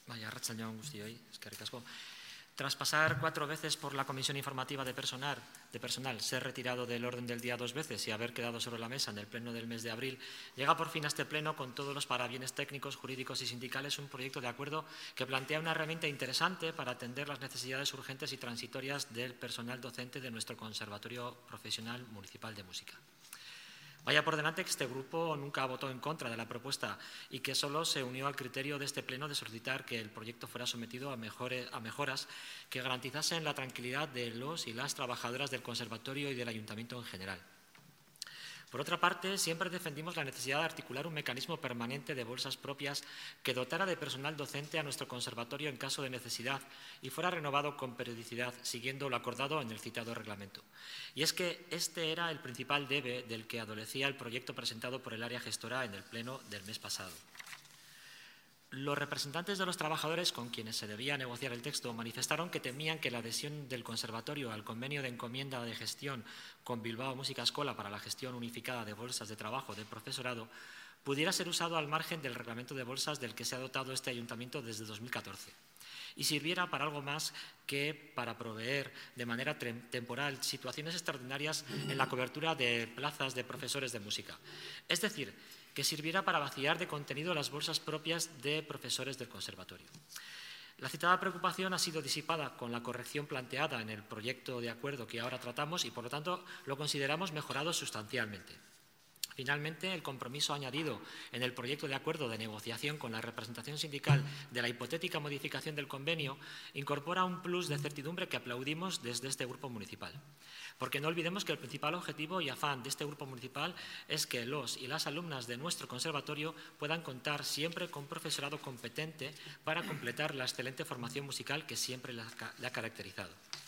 Vaya, arratsaldeon guztioi, eskerrik asko. Tras pasar 4 veces por la Comisión Informativa de Personal, ser retirado del orden del día 2 veces y haber quedado sobre la mesa en el pleno del mes de abril, llega por fin a este pleno con todos los parabienes técnicos, jurídicos y sindicales un proyecto de acuerdo que plantea una herramienta interesante para atender las necesidades urgentes y transitorias del personal docente de nuestro Conservatorio Profesional Municipal de Música. Vaya por delante que este grupo nunca votó en contra de la propuesta y que solo se unió al criterio de este pleno de solicitar que el proyecto fuera sometido a mejoras que garantizasen la tranquilidad de los y las trabajadoras del conservatorio y del ayuntamiento en general. Por otra parte, siempre defendimos la necesidad de articular un mecanismo permanente de bolsas propias que dotara de personal docente a nuestro conservatorio en caso de necesidad y fuera renovado con periodicidad, siguiendo lo acordado en el citado reglamento. Y es que este era el principal debe del que adolecía el proyecto presentado por el área gestora en el pleno del mes pasado. Los representantes de los trabajadores con quienes se debía negociar el texto manifestaron que temían que la adhesión del conservatorio al convenio de encomienda de gestión con Bilbao Música Escola para la gestión unificada de bolsas de trabajo del profesorado pudiera ser usado al margen del reglamento de bolsas del que se ha dotado este ayuntamiento desde 2014 y sirviera para algo más que para proveer de manera temporal situaciones extraordinarias en la cobertura de plazas de profesores de música. Es decir, que sirviera para vaciar de contenido las bolsas propias de profesores del conservatorio. La citada preocupación ha sido disipada con la corrección planteada en el proyecto de acuerdo que ahora tratamos y, por lo tanto, lo consideramos mejorado sustancialmente. Finalmente, el compromiso añadido en el proyecto de acuerdo de negociación con la representación sindical de la hipotética modificación del convenio incorpora un plus de certidumbre que aplaudimos desde este grupo municipal. Porque no olvidemos que el principal objetivo y afán de este grupo municipal es que los y las alumnas de nuestro conservatorio puedan contar siempre con profesorado competente para completar la excelente formación musical que siempre le ha caracterizado.